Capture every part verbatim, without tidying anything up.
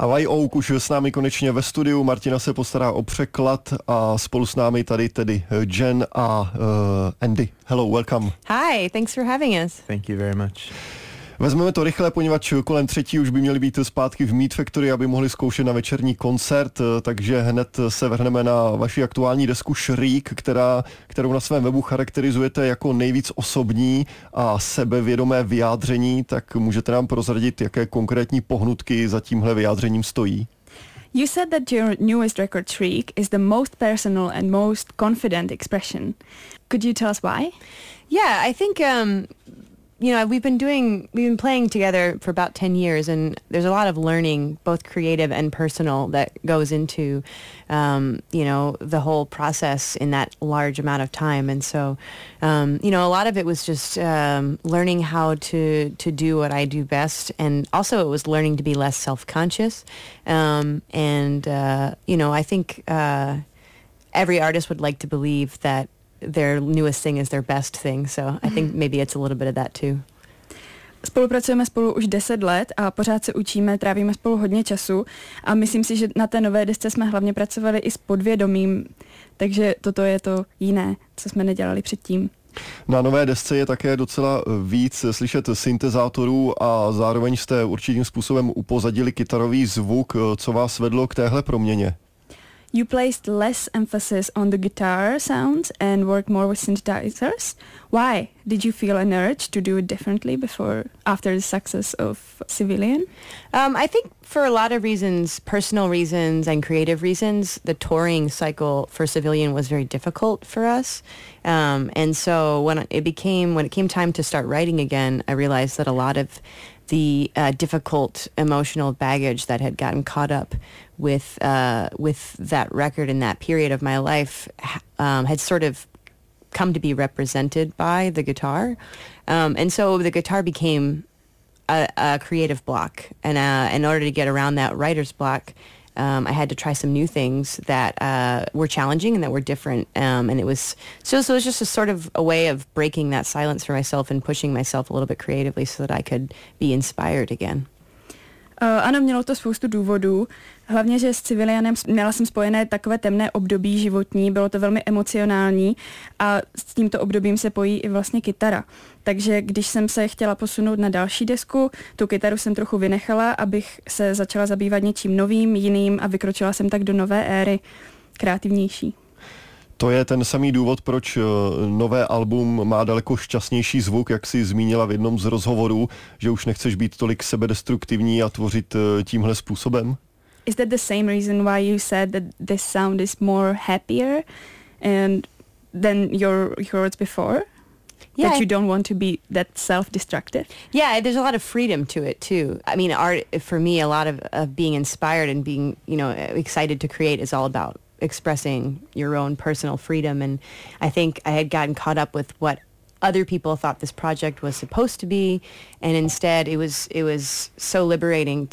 A Y Oak už s námi konečně ve studiu, Martina se postará o překlad a spolu s námi tady tedy Jen a uh, Andy. Hello, welcome. Hi, thanks for having us. Thank you very much. Vezmeme to rychle, poněvadž kolem třetí už by měli být zpátky v Meat Factory, aby mohli zkoušet na večerní koncert, takže hned se vrhneme na vaši aktuální desku Shriek, která, kterou na svém webu charakterizujete jako nejvíc osobní a sebevědomé vyjádření, tak můžete nám prozradit, jaké konkrétní pohnutky za tímhle vyjádřením stojí? You said that your newest record, Shriek, is the most personal and most confident expression. Could you tell us why? Yeah, I think um you know, we've been doing, we've been playing together for about ten years, and there's a lot of learning, both creative and personal, that goes into, um, you know, the whole process in that large amount of time. And so, um, you know, a lot of it was just um, learning how to, to do what I do best. And also it was learning to be less self-conscious. Um, and, uh, you know, I think uh, every artist would like to believe that their newest thing is their best thing, so I think maybe it's a little bit of that too. Spolupracujeme spolu už deset let a pořád se učíme, trávíme spolu hodně času a myslím si, že na té nové desce jsme hlavně pracovali i s podvědomím, takže toto je to jiné, co jsme nedělali předtím. Na nové desce je také docela víc slyšet syntezátorů a zároveň jste určitým způsobem upozadili kytarový zvuk. Co vás vedlo k téhle proměně? You placed less emphasis on the guitar sounds and worked more with synthesizers. Why? Did you feel an urge to do it differently before, after the success of Civilian? Um, I think for a lot of reasons, personal reasons and creative reasons, the touring cycle for Civilian was very difficult for us. Um, and so when it became, when it came time to start writing again, I realized that a lot of the uh, difficult emotional baggage that had gotten caught up with uh, with that record in that period of my life um, had sort of come to be represented by the guitar. Um, and so the guitar became a, a creative block. And uh, in order to get around that writer's block, Um, I had to try some new things that uh, were challenging and that were different. Um, and it was, so, so it was just a sort of a way of breaking that silence for myself and pushing myself a little bit creatively so that I could be inspired again. Uh, ano, mělo to spoustu důvodů. Hlavně, že s Civilianem měla jsem spojené takové temné období životní, bylo to velmi emocionální a s tímto obdobím se pojí i vlastně kytara. Takže když jsem se chtěla posunout na další desku, tu kytaru jsem trochu vynechala, abych se začala zabývat něčím novým, jiným a vykročila jsem tak do nové éry, kreativnější. To je ten samý důvod, proč nové album má daleko šťastnější zvuk, jak jsi zmínila v jednom z rozhovorů, že už nechceš být tolik sebedestruktivní a tvořit tímhle způsobem? Is that the same reason why you said that this sound is more happier and than your yours before? Yeah. That you don't want to be that self-destructive? Yeah, there's a lot of freedom to it too. I mean, art for me, a lot of, of being inspired and being, you know, excited to create is all about expressing your own personal freedom. And I think I had gotten caught up with what other people thought this project was supposed to be, and instead it was it was so liberating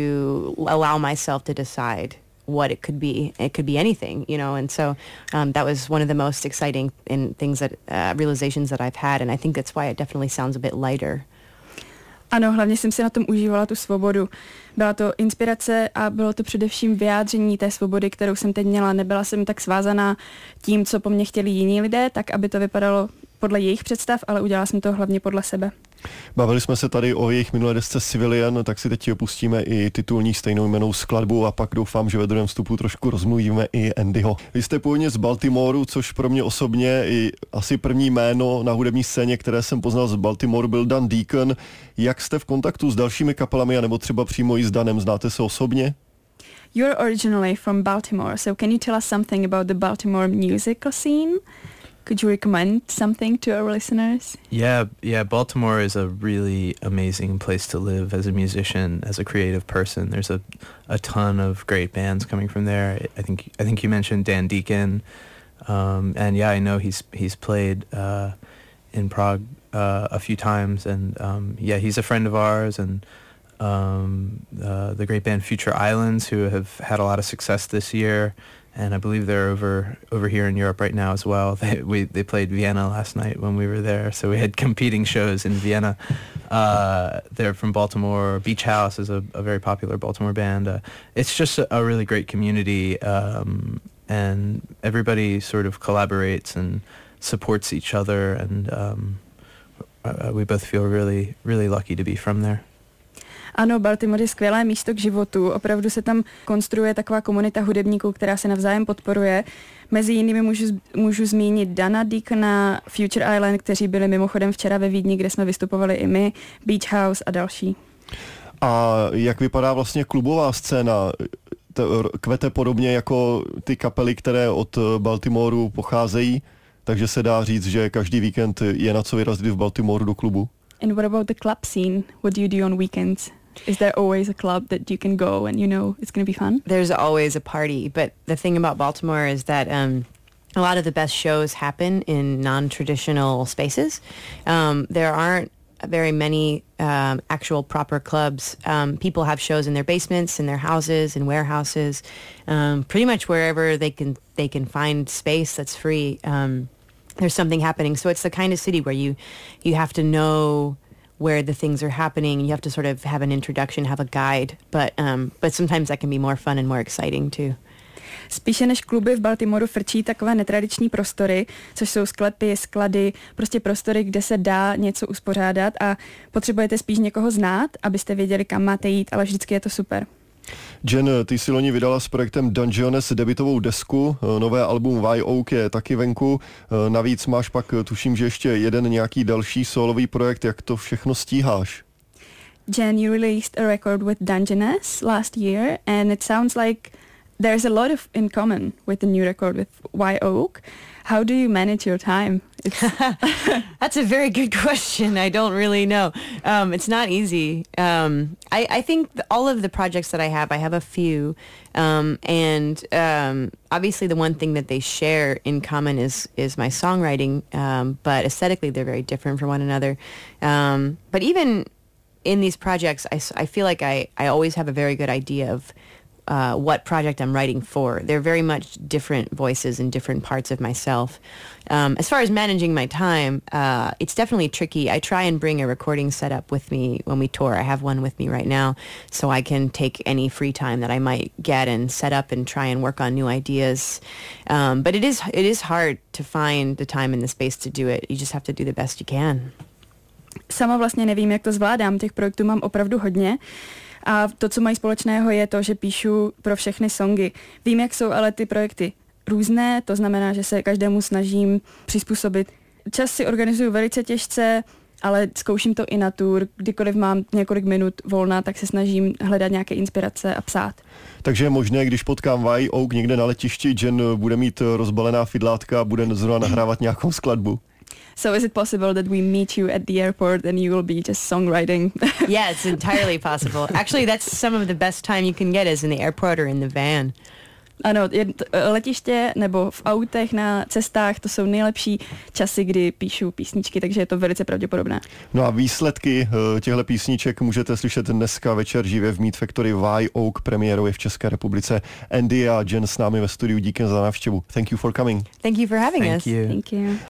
to allow myself to decide what it could be. It could be anything, you know, and so um, that was one of the most exciting in things that uh, realizations that I've had, and I think that's why it definitely sounds a bit lighter. Ano, hlavně jsem si na tom užívala tu svobodu. Byla to inspirace a bylo to především vyjádření té svobody, kterou jsem teď měla. Nebyla jsem tak svázaná tím, co po mně chtěli jiní lidé, tak aby to vypadalo podle jejich představ, ale udělala jsem to hlavně podle sebe. Bavili jsme se tady o jejich minulé desce Civilian, tak si teď opustíme i titulní stejnojmennou skladbu a pak doufám, že ve druhém vstupu trošku rozmluvíme i Andyho. Vy jste původně z Baltimoru, což pro mě osobně i asi první jméno na hudební scéně, které jsem poznal z Baltimoru, byl Dan Deacon. Jak jste v kontaktu s dalšími kapelami, anebo třeba přímo i s Danem, znáte se osobně? You're originally from Baltimore, so can you tell us something about the Baltimore musical scene? Could you recommend something to our listeners? Yeah, yeah, Baltimore is a really amazing place to live as a musician, as a creative person. There's a, a ton of great bands coming from there. I think I think you mentioned Dan Deacon, um, and yeah, I know he's he's played uh, in Prague uh, a few times, and um, yeah, he's a friend of ours, and um, uh, the great band Future Islands, who have had a lot of success this year. and I believe they're over over here in Europe right now as well. They we they played Vienna last night when we were there, so we had competing shows in Vienna. Uh, they're from Baltimore. Beach House is a, a very popular Baltimore band. Uh, it's just a, a really great community, um, and everybody sort of collaborates and supports each other, and um, uh, we both feel really really lucky to be from there. Ano, Baltimore je skvělé místo k životu. Opravdu se tam konstruuje taková komunita hudebníků, která se navzájem podporuje. Mezi jinými můžu, můžu zmínit Dana Deacona, Future Island, kteří byli mimochodem včera ve Vídni, kde jsme vystupovali i my, Beach House a další. A jak vypadá vlastně klubová scéna? Kvete podobně jako ty kapely, které od Baltimoru pocházejí, takže se dá říct, že každý víkend je na co vyrazit v Baltimoru do klubu? And what about the club scene? What do you do on weekends? Is there always a club that you can go and you know it's going to be fun? There's always a party, but the thing about Baltimore is that um, a lot of the best shows happen in non-traditional spaces. Um, there aren't very many um, actual proper clubs. Um, people have shows in their basements, in their houses, in warehouses, um, pretty much wherever they can they can find space that's free. Um, there's something happening. So it's the kind of city where you you have to know where the things are happening. You have to sort of have an introduction, have a guide, but um, but sometimes that can be more fun and more exciting too. Spíše než kluby v Baltimoru frčí takové netradiční prostory, což jsou sklepy, sklady, prostě prostory, kde se dá něco uspořádat a potřebujete spíš někoho znát, abyste věděli, kam máte jít, ale vždycky je to super. Jen, ty si loni vydala s projektem Dungeones debutovou desku, nové album Wye Oak je taky venku, navíc máš pak, tuším, že ještě jeden nějaký další solový projekt, jak to všechno stíháš? Jen, you released a record with Dungeones last year and it sounds like there's a lot of in common with the new record with Wye Oak. How do you manage your time? That's a very good question. I don't really know. Um, it's not easy. Um, I, I think th- all of the projects that I have, I have a few. Um, and um, obviously the one thing that they share in common is, is my songwriting. Um, but aesthetically, they're very different from one another. Um, but even in these projects, I, I feel like I, I always have a very good idea of Uh, what project I'm writing for. They're very much different voices and different parts of myself. Um, as far as managing my time, uh, it's definitely tricky. I try and bring a recording setup with me when we tour. I have one with me right now, so I can take any free time that I might get and set up and try and work on new ideas. Um, but it is it is hard to find the time and the space to do it. You just have to do the best you can. Sama vlastně nevím, jak to zvládám. Těch projektů mám opravdu hodně. A to, co mají společného, je to, že píšu pro všechny songy. Vím, jak jsou ale ty projekty různé, to znamená, že se každému snažím přizpůsobit. Čas si organizuju velice těžce, ale zkouším to i na tour. Kdykoliv mám několik minut volna, tak se snažím hledat nějaké inspirace a psát. Takže je možné, když potkám Wye Oak někde na letišti, Jen bude mít rozbalená fidlátka a bude zrovna nahrávat nějakou skladbu. So is it possible that we meet you at the airport and you will be just songwriting? Yeah, it's entirely possible. Actually, that's some of the best time you can get is in the airport or in the van. Ano, letiště nebo v autech na cestách, to jsou nejlepší časy, kdy píšu písničky, takže je to velice pravděpodobné. No a výsledky těchto písniček můžete slyšet dneska večer živě v Meat Factory. Wye Oak premiérově v České republice. Andy a Jen s námi ve studiu, díky za návštěvu. Thank you for coming. Thank you for having Thank us. You. Thank you.